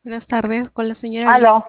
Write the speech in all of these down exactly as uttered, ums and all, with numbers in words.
Buenas tardes, con la señora Luz. Aló,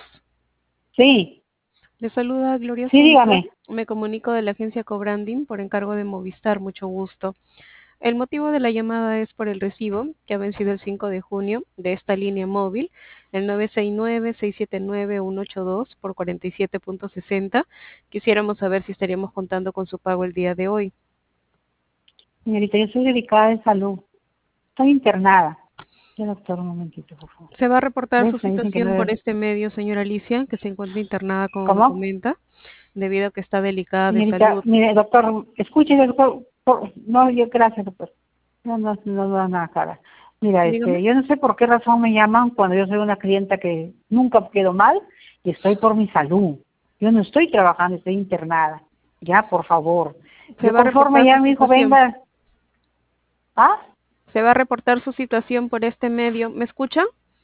sí, Le saluda Gloria sí, Sánchez. dígame. Me comunico de la agencia Cobranding por encargo de Movistar. Mucho gusto. El motivo de la llamada es por el recibo que ha vencido el cinco de junio de esta línea móvil, el nueve seis nueve, seis siete nueve, uno ocho dos por cuarenta y siete punto sesenta. Quisiéramos saber si estaríamos contando con su pago el día de hoy. Señorita, yo soy dedicada de salud. Estoy internada. Ya, doctor, un momentito, por favor. Se va a reportar ¿Ves? su Me dicen que no situación por es... este medio, señora Alicia, que se encuentra internada, como me ¿Cómo? comenta, debido a que está delicada de Señorita, salud. mire, doctor, escuche, doctor. por- No, yo, gracias, doctor. No, no, no, no, nada, cara. Mira, Dígame. este, yo no sé por qué razón me llaman cuando yo soy una clienta que nunca quedo mal y estoy por mi salud. Yo no estoy trabajando, estoy internada. Ya, por favor. Se Yo va a conforme reportar ya su mi hijo situación. venga... ¿Ah? Se va a reportar su situación por este medio. ¿Me escucha?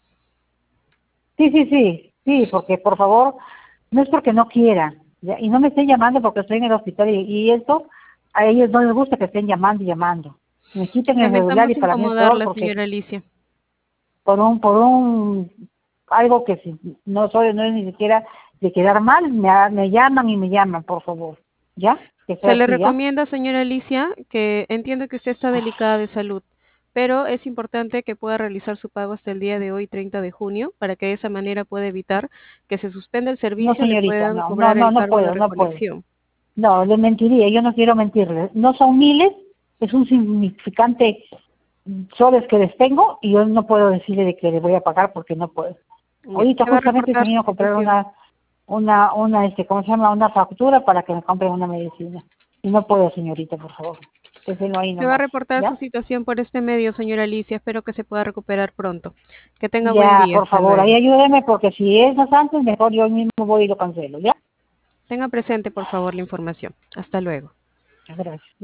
Sí, sí, sí, sí, porque por favor, no es porque no quieran, ¿ya? Y no me estén llamando porque estoy en el hospital y, y eso, a ellos no les gusta que estén llamando y llamando. Me quiten el celular Lamentamos y para mí es peor incomodarla, porque señora Alicia. por un, por un, algo que si no soy, no es ni siquiera de quedar mal, me, ha- me llaman y me llaman, por favor, ¿ya? Que sea Se le así, ¿ya? recomienda, señora Alicia, que entiendo que usted está delicada de salud, pero es importante que pueda realizar su pago hasta el día de hoy, treinta de junio, para que de esa manera pueda evitar que se suspenda el No, servicio, le señorita, puedan no, no, cobrar no, el no cargo de puedo, no puedo. recolección. No, le mentiría, yo no quiero mentirle. No son miles, es un significante soles que les tengo y yo no puedo decirle de que le voy a pagar porque no puedo. Ya, Ahorita se va a justamente se reportar vino su a comprar situación. una, una, una, este, ¿cómo se llama? Una factura para que me compren una medicina. Y no puedo, señorita, por favor. Déjenlo ahí Se va a nomás, reportar su ¿ya? situación por este medio, señora Alicia. Espero que se pueda recuperar pronto. Que tenga buen Ya, día. por Hasta favor, ahí luego. ayúdeme porque si es más antes, mejor yo mismo voy y lo cancelo, ¿ya? Tenga presente, por favor, la información. Hasta luego. Gracias.